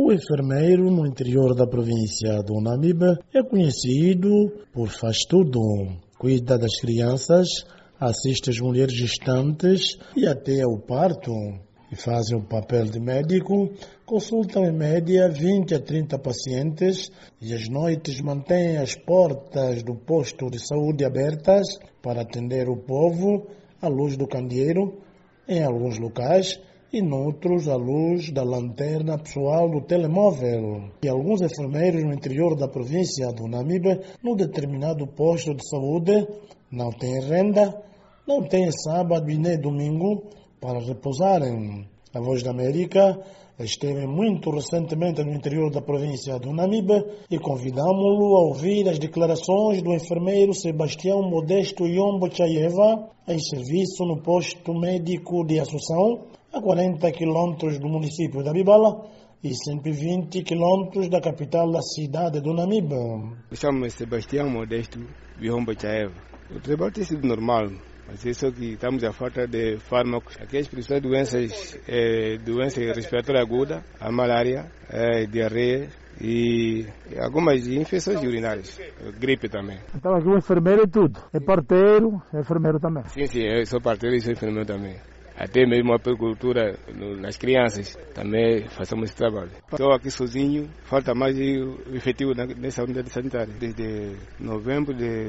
O enfermeiro no interior da província do Namibe é conhecido por faz tudo. Cuida das crianças, assiste as mulheres gestantes e até o parto. E fazem o papel de médico, consultam em média 20 a 30 pacientes e às noites mantêm as portas do posto de saúde abertas para atender o povo à luz do candeeiro, em alguns locais, e noutros à luz da lanterna pessoal do telemóvel. E alguns enfermeiros no interior da província do Namibe, no determinado posto de saúde, não têm renda, não têm sábado e nem domingo para repousarem. A Voz da América esteve muito recentemente no interior da província do Namibe e convidámo-lo a ouvir as declarações do enfermeiro Sebastião Modesto Yombo Chayeva, em serviço no posto médico de Assunção, a 40 quilômetros do município da Bibala e 120 quilômetros da capital da cidade do Namibe. Me chamo Sebastião Modesto Yombo Chayeva. O trabalho tem sido normal. Mas é só que estamos à falta de fármacos. Aqui as principais doenças respiratórias agudas, a malária, diarreia e algumas infecções urinárias, gripe também. Então aqui o enfermeiro é tudo, é parteiro, é enfermeiro também? Sim, eu sou parteiro e sou enfermeiro também. Até mesmo a agricultura nas crianças, também fazemos esse trabalho. Estou aqui sozinho, falta mais efetivo nessa unidade sanitária, desde novembro de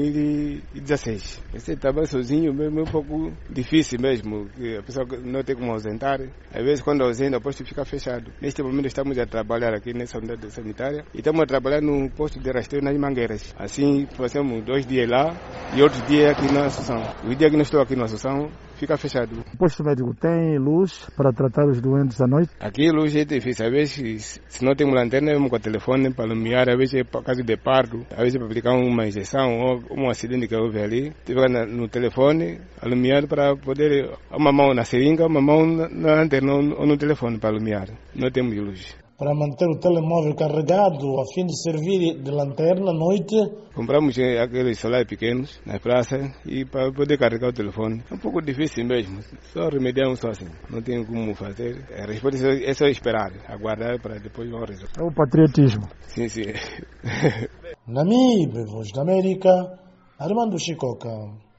2016. Esse trabalho sozinho mesmo é um pouco difícil mesmo, a pessoa não tem como ausentar. Às vezes quando ausenta o posto fica fechado. Neste momento estamos a trabalhar aqui nessa unidade sanitária e estamos a trabalhar no posto de rastreio nas mangueiras. Assim fazemos 2 dias lá e outros dias aqui na Assunção. O dia que não estou aqui na Assunção, fica fechado. O posto médico tem luz para tratar os doentes à noite? Aqui a luz é difícil. Às vezes, se não temos lanterna, vamos com o telefone para iluminar. Às vezes é por causa de parto. Às vezes é para aplicar uma injeção ou um acidente que houve ali. Fica no telefone, iluminar para poder... Uma mão na seringa, uma mão na lanterna ou no telefone para iluminar. Não temos luz. Para manter o telemóvel carregado, a fim de servir de lanterna à noite. Compramos aqueles solares pequenos na praça e para poder carregar o telefone. É um pouco difícil mesmo, só remediamos só assim, não tem como fazer. A resposta é só esperar, aguardar para depois vamos resolver. É o patriotismo. Sim, sim. Namibe, Voz da América, Armando Chicoca.